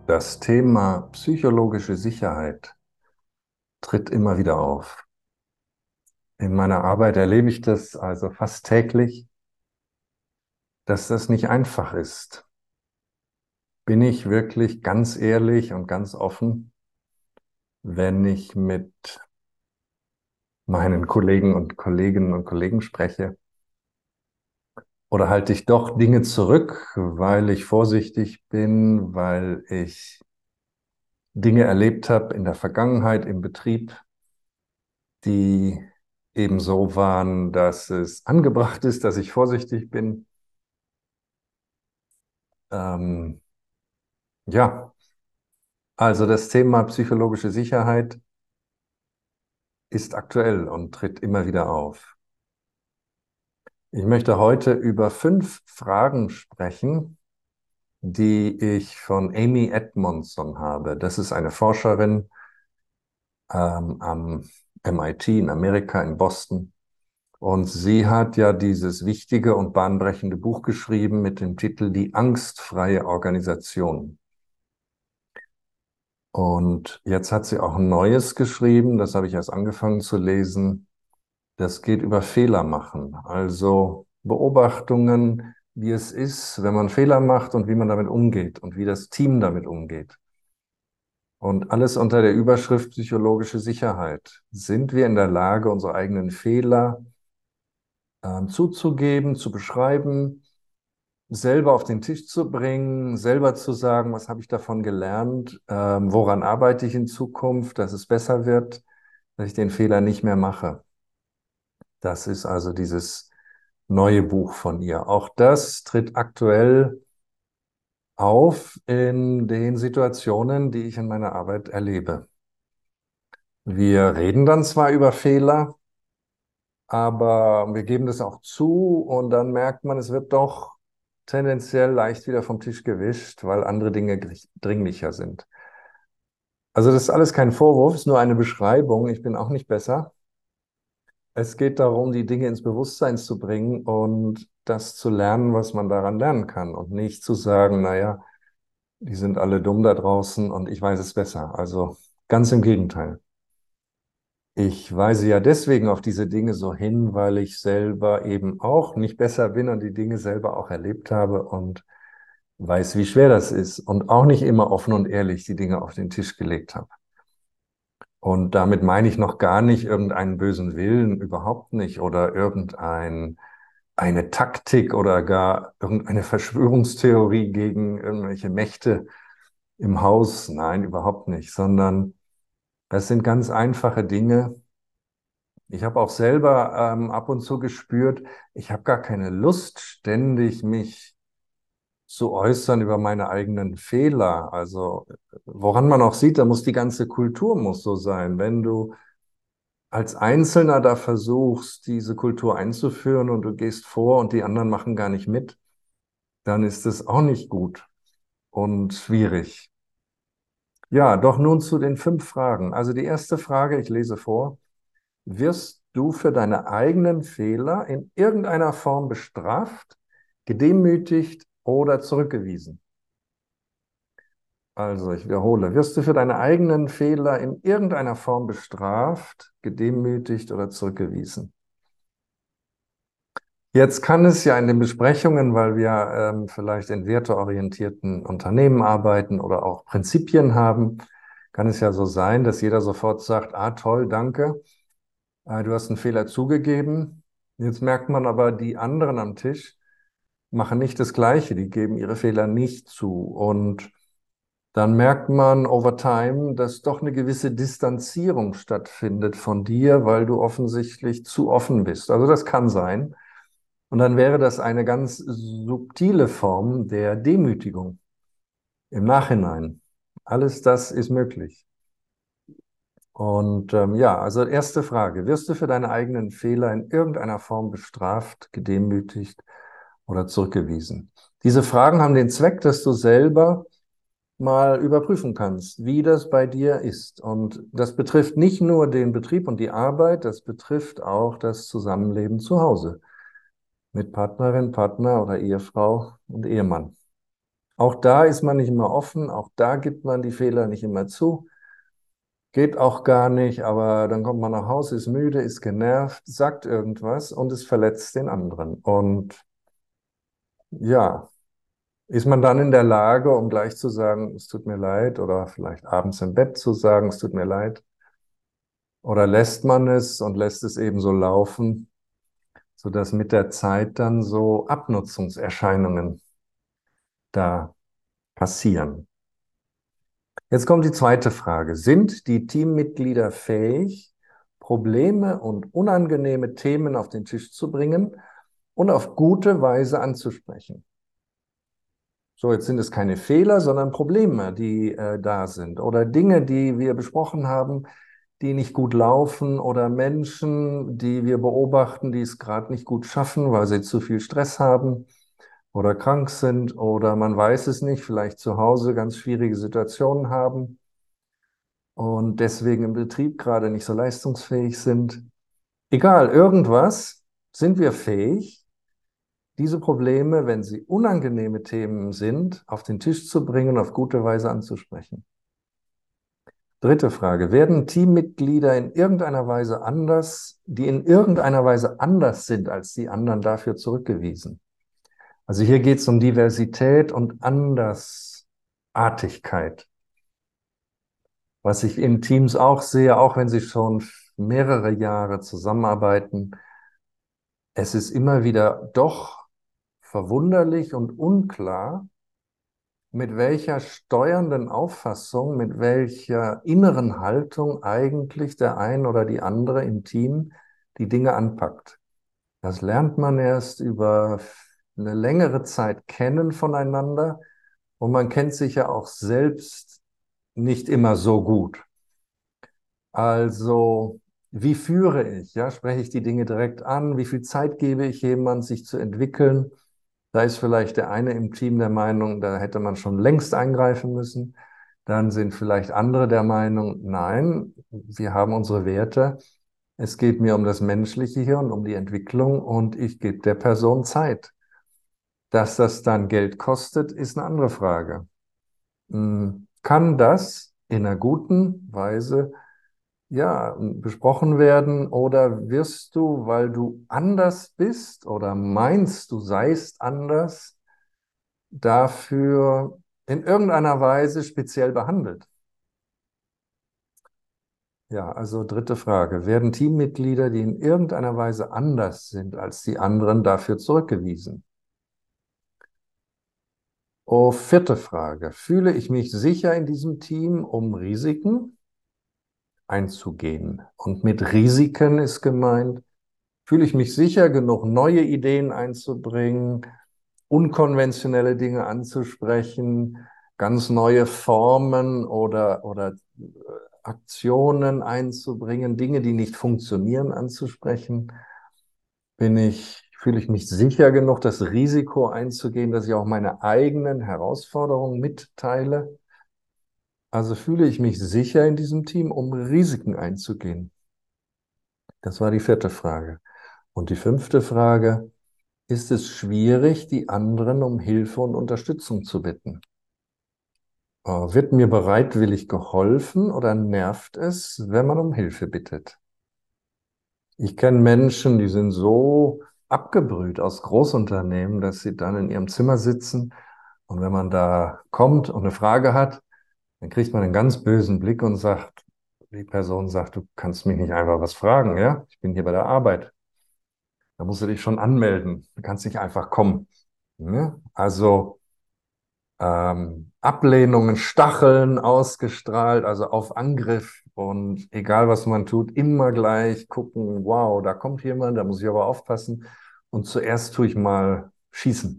Das Thema psychologische Sicherheit tritt immer wieder auf. In meiner Arbeit erlebe ich das also fast täglich, dass das nicht einfach ist. Bin ich wirklich ganz ehrlich und ganz offen, wenn ich mit meinen Kolleginnen und Kollegen spreche? Oder halte ich doch Dinge zurück, weil ich vorsichtig bin, weil ich Dinge erlebt habe in der Vergangenheit im Betrieb, die eben so waren, dass es angebracht ist, dass ich vorsichtig bin. Ähm, ja, also das Thema psychologische Sicherheit ist aktuell und tritt immer wieder auf. Ich möchte heute über 5 Fragen sprechen, die ich von Amy Edmondson habe. Das ist eine Forscherin am MIT in Amerika in Boston. Und sie hat ja dieses wichtige und bahnbrechende Buch geschrieben mit dem Titel Die angstfreie Organisation. Und jetzt hat sie auch ein neues geschrieben, das habe ich erst angefangen zu lesen. Das geht über Fehler machen, also Beobachtungen, wie es ist, wenn man Fehler macht und wie man damit umgeht und wie das Team damit umgeht. Und alles unter der Überschrift psychologische Sicherheit. Sind wir in der Lage, unsere eigenen Fehler zuzugeben, zu beschreiben, selber auf den Tisch zu bringen, selber zu sagen, was habe ich davon gelernt, woran arbeite ich in Zukunft, dass es besser wird, dass ich den Fehler nicht mehr mache. Das ist also dieses neue Buch von ihr. Auch das tritt aktuell auf in den Situationen, die ich in meiner Arbeit erlebe. Wir reden dann zwar über Fehler, aber wir geben das auch zu und dann merkt man, es wird doch tendenziell leicht wieder vom Tisch gewischt, weil andere Dinge dringlicher sind. Also das ist alles kein Vorwurf, es ist nur eine Beschreibung. Ich bin auch nicht besser. Es geht darum, die Dinge ins Bewusstsein zu bringen und das zu lernen, was man daran lernen kann und nicht zu sagen, naja, die sind alle dumm da draußen und ich weiß es besser. Also ganz im Gegenteil. Ich weise ja deswegen auf diese Dinge so hin, weil ich selber eben auch nicht besser bin und die Dinge selber auch erlebt habe und weiß, wie schwer das ist und auch nicht immer offen und ehrlich die Dinge auf den Tisch gelegt habe. Und damit meine ich noch gar nicht irgendeinen bösen Willen, überhaupt nicht, oder eine Taktik oder gar irgendeine Verschwörungstheorie gegen irgendwelche Mächte im Haus. Nein, überhaupt nicht, sondern das sind ganz einfache Dinge. Ich habe auch selber ab und zu gespürt, ich habe gar keine Lust, ständig mich zu äußern über meine eigenen Fehler. Also woran man auch sieht, da muss die ganze Kultur muss so sein. Wenn du als Einzelner da versuchst, diese Kultur einzuführen und du gehst vor und die anderen machen gar nicht mit, dann ist es auch nicht gut und schwierig. Ja, doch nun zu den 5 Fragen. Also die erste Frage, ich lese vor. Wirst du für deine eigenen Fehler in irgendeiner Form bestraft, gedemütigt oder zurückgewiesen? Also, ich wiederhole, wirst du für deine eigenen Fehler in irgendeiner Form bestraft, gedemütigt oder zurückgewiesen? Jetzt kann es ja in den Besprechungen, weil wir vielleicht in werteorientierten Unternehmen arbeiten oder auch Prinzipien haben, kann es ja so sein, dass jeder sofort sagt, ah toll, danke, du hast einen Fehler zugegeben. Jetzt merkt man aber, die anderen am Tisch machen nicht das Gleiche, die geben ihre Fehler nicht zu. Und dann merkt man over time, dass doch eine gewisse Distanzierung stattfindet von dir, weil du offensichtlich zu offen bist. Also das kann sein. Und dann wäre das eine ganz subtile Form der Demütigung im Nachhinein. Alles das ist möglich. Und ja, also erste Frage, wirst du für deine eigenen Fehler in irgendeiner Form bestraft, gedemütigt oder zurückgewiesen? Diese Fragen haben den Zweck, dass du selber mal überprüfen kannst, wie das bei dir ist. Und das betrifft nicht nur den Betrieb und die Arbeit, das betrifft auch das Zusammenleben zu Hause mit Partnerin, Partner oder Ehefrau und Ehemann. Auch da ist man nicht immer offen, auch da gibt man die Fehler nicht immer zu. Geht auch gar nicht, aber dann kommt man nach Hause, ist müde, ist genervt, sagt irgendwas und es verletzt den anderen. Und ja, ist man dann in der Lage, um gleich zu sagen, es tut mir leid, oder vielleicht abends im Bett zu sagen, es tut mir leid, oder lässt man es und lässt es eben so laufen, sodass mit der Zeit dann so Abnutzungserscheinungen da passieren. Jetzt kommt die zweite Frage. Sind die Teammitglieder fähig, Probleme und unangenehme Themen auf den Tisch zu bringen und auf gute Weise anzusprechen? So, jetzt sind es keine Fehler, sondern Probleme, die da sind oder Dinge, die wir besprochen haben, die nicht gut laufen oder Menschen, die wir beobachten, die es gerade nicht gut schaffen, weil sie zu viel Stress haben oder krank sind oder man weiß es nicht, vielleicht zu Hause ganz schwierige Situationen haben und deswegen im Betrieb gerade nicht so leistungsfähig sind. Egal, irgendwas sind wir fähig, diese Probleme, wenn sie unangenehme Themen sind, auf den Tisch zu bringen, auf gute Weise anzusprechen. Dritte Frage. Werden Teammitglieder in irgendeiner Weise anders, die in irgendeiner Weise anders sind als die anderen, dafür zurückgewiesen? Also hier geht es um Diversität und Andersartigkeit. Was ich in Teams auch sehe, auch wenn sie schon mehrere Jahre zusammenarbeiten, es ist immer wieder doch verwunderlich und unklar, mit welcher steuernden Auffassung, mit welcher inneren Haltung eigentlich der ein oder die andere im Team die Dinge anpackt. Das lernt man erst über eine längere Zeit kennen voneinander und man kennt sich ja auch selbst nicht immer so gut. Also, wie führe ich? Ja, spreche ich die Dinge direkt an? Wie viel Zeit gebe ich jemand, sich zu entwickeln? Da ist vielleicht der eine im Team der Meinung, da hätte man schon längst eingreifen müssen. Dann sind vielleicht andere der Meinung, nein, wir haben unsere Werte. Es geht mir um das Menschliche hier und um die Entwicklung und ich gebe der Person Zeit. Dass das dann Geld kostet, ist eine andere Frage. Kann das in einer guten Weise ja, besprochen werden oder wirst du, weil du anders bist oder meinst, du seist anders, dafür in irgendeiner Weise speziell behandelt? Ja, also dritte Frage. Werden Teammitglieder, die in irgendeiner Weise anders sind als die anderen, dafür zurückgewiesen? Oh, vierte Frage. Fühle ich mich sicher in diesem Team, um Risiken einzugehen? Und mit Risiken ist gemeint, fühle ich mich sicher genug, neue Ideen einzubringen, unkonventionelle Dinge anzusprechen, ganz neue Formen oder Aktionen einzubringen, Dinge, die nicht funktionieren, anzusprechen? Fühle ich mich sicher genug, das Risiko einzugehen, dass ich auch meine eigenen Herausforderungen mitteile? Also fühle ich mich sicher in diesem Team, um Risiken einzugehen? Das war die vierte Frage. Und die fünfte Frage: Ist es schwierig, die anderen um Hilfe und Unterstützung zu bitten? Wird mir bereitwillig geholfen oder nervt es, wenn man um Hilfe bittet? Ich kenne Menschen, die sind so abgebrüht aus Großunternehmen, dass sie dann in ihrem Zimmer sitzen und wenn man da kommt und eine Frage hat, dann kriegt man einen ganz bösen Blick und sagt, die Person sagt, du kannst mich nicht einfach was fragen, ja? Ich bin hier bei der Arbeit. Da musst du dich schon anmelden. Du kannst nicht einfach kommen. Ja? Also Ablehnungen, Stacheln ausgestrahlt, also auf Angriff und egal was man tut, immer gleich gucken, wow, da kommt jemand, da muss ich aber aufpassen und zuerst tue ich mal schießen.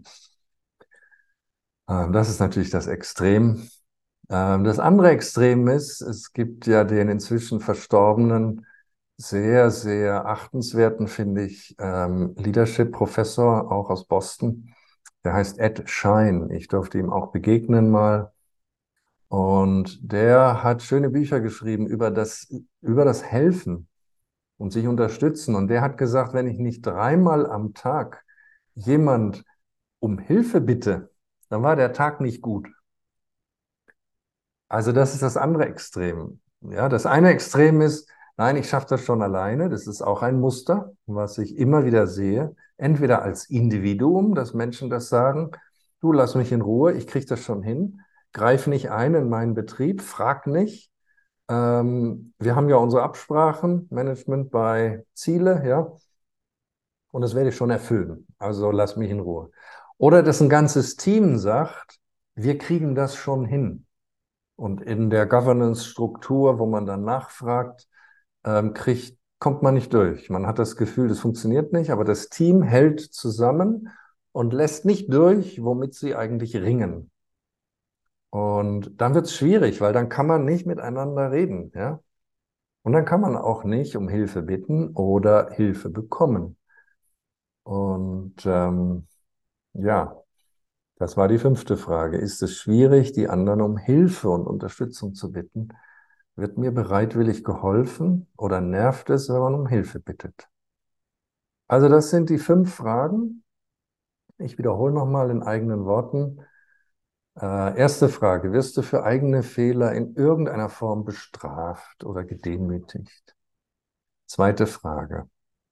Das ist natürlich das Extrem. Das andere Extrem ist, es gibt ja den inzwischen verstorbenen, sehr, sehr achtenswerten, finde ich, Leadership-Professor, auch aus Boston. Der heißt Ed Schein. Ich durfte ihm auch begegnen mal. Und der hat schöne Bücher geschrieben über das Helfen und sich unterstützen. Und der hat gesagt, wenn ich nicht dreimal am Tag jemand um Hilfe bitte, dann war der Tag nicht gut. Also das ist das andere Extrem. Ja, das eine Extrem ist, nein, ich schaffe das schon alleine. Das ist auch ein Muster, was ich immer wieder sehe. Entweder als Individuum, dass Menschen das sagen, du lass mich in Ruhe, ich kriege das schon hin. Greif nicht ein in meinen Betrieb, frag nicht. Wir haben ja unsere Absprachen, Management bei Ziele, ja, und das werde ich schon erfüllen. Also lass mich in Ruhe. Oder dass ein ganzes Team sagt, wir kriegen das schon hin. Und in der Governance-Struktur, wo man dann nachfragt, kommt man nicht durch. Man hat das Gefühl, das funktioniert nicht, aber das Team hält zusammen und lässt nicht durch, womit sie eigentlich ringen. Und dann wird es schwierig, weil dann kann man nicht miteinander reden, ja. Und dann kann man auch nicht um Hilfe bitten oder Hilfe bekommen. Und ja, das war die fünfte Frage. Ist es schwierig, die anderen um Hilfe und Unterstützung zu bitten? Wird mir bereitwillig geholfen oder nervt es, wenn man um Hilfe bittet? Also das sind die 5 Fragen. Ich wiederhole nochmal in eigenen Worten. Erste Frage, wirst du für eigene Fehler in irgendeiner Form bestraft oder gedemütigt? Zweite Frage,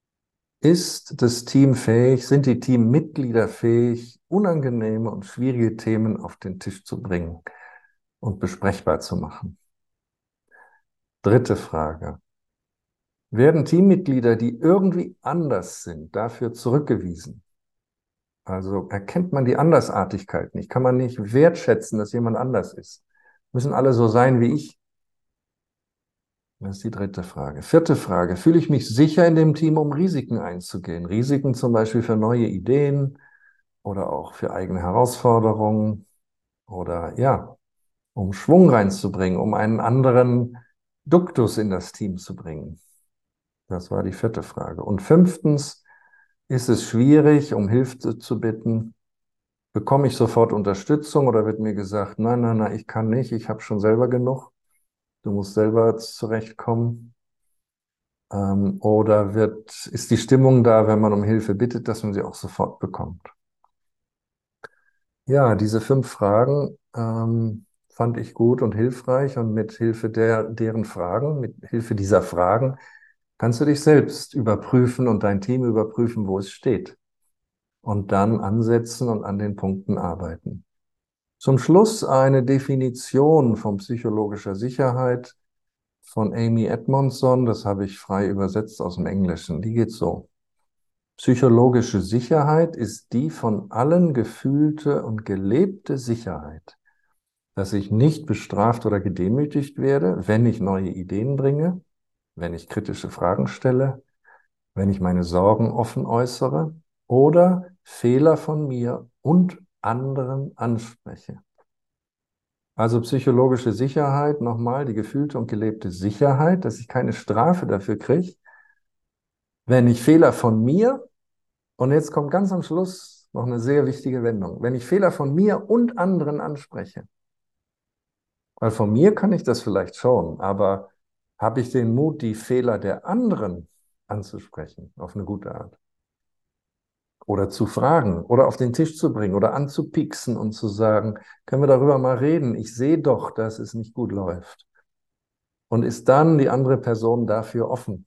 ist das Team fähig, sind die Teammitglieder fähig, unangenehme und schwierige Themen auf den Tisch zu bringen und besprechbar zu machen? Dritte Frage, werden Teammitglieder, die irgendwie anders sind, dafür zurückgewiesen? Also erkennt man die Andersartigkeit nicht, kann man nicht wertschätzen, dass jemand anders ist. Müssen alle so sein wie ich? Das ist die dritte Frage. Vierte Frage, fühle ich mich sicher in dem Team, um Risiken einzugehen? Risiken zum Beispiel für neue Ideen oder auch für eigene Herausforderungen oder ja, um Schwung reinzubringen, um einen anderen Duktus in das Team zu bringen. Das war die vierte Frage. Und fünftens, ist es schwierig, um Hilfe zu bitten? Bekomme ich sofort Unterstützung oder wird mir gesagt, nein, nein, nein, ich kann nicht, ich habe schon selber genug, du musst selber zurechtkommen? Oder ist die Stimmung da, wenn man um Hilfe bittet, dass man sie auch sofort bekommt? Ja, diese 5 Fragen fand ich gut und hilfreich und mit Hilfe deren Fragen, mit Hilfe dieser Fragen, kannst du dich selbst überprüfen und dein Team überprüfen, wo es steht und dann ansetzen und an den Punkten arbeiten. Zum Schluss eine Definition von psychologischer Sicherheit von Amy Edmondson, das habe ich frei übersetzt aus dem Englischen. Die geht so. Psychologische Sicherheit ist die von allen gefühlte und gelebte Sicherheit, dass ich nicht bestraft oder gedemütigt werde, wenn ich neue Ideen bringe, wenn ich kritische Fragen stelle, wenn ich meine Sorgen offen äußere oder Fehler von mir und anderen anspreche. Also psychologische Sicherheit, nochmal die gefühlte und gelebte Sicherheit, dass ich keine Strafe dafür kriege, wenn ich Fehler von mir, und jetzt kommt ganz am Schluss noch eine sehr wichtige Wendung, wenn ich Fehler von mir und anderen anspreche. Weil von mir kann ich das vielleicht schon, aber habe ich den Mut, die Fehler der anderen anzusprechen, auf eine gute Art? Oder zu fragen oder auf den Tisch zu bringen oder anzupieksen und zu sagen, können wir darüber mal reden? Ich sehe doch, dass es nicht gut läuft. Und ist dann die andere Person dafür offen?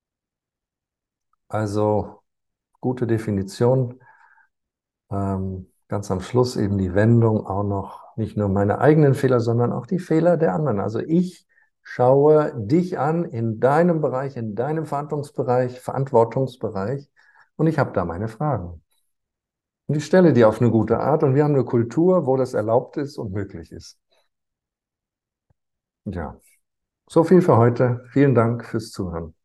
Also gute Definition. Ganz am Schluss eben die Wendung auch noch nicht nur meine eigenen Fehler, sondern auch die Fehler der anderen. Also ich schaue dich an in deinem Bereich, in deinem Verantwortungsbereich und ich habe da meine Fragen. Und ich stelle die auf eine gute Art und wir haben eine Kultur, wo das erlaubt ist und möglich ist. Ja, so viel für heute. Vielen Dank fürs Zuhören.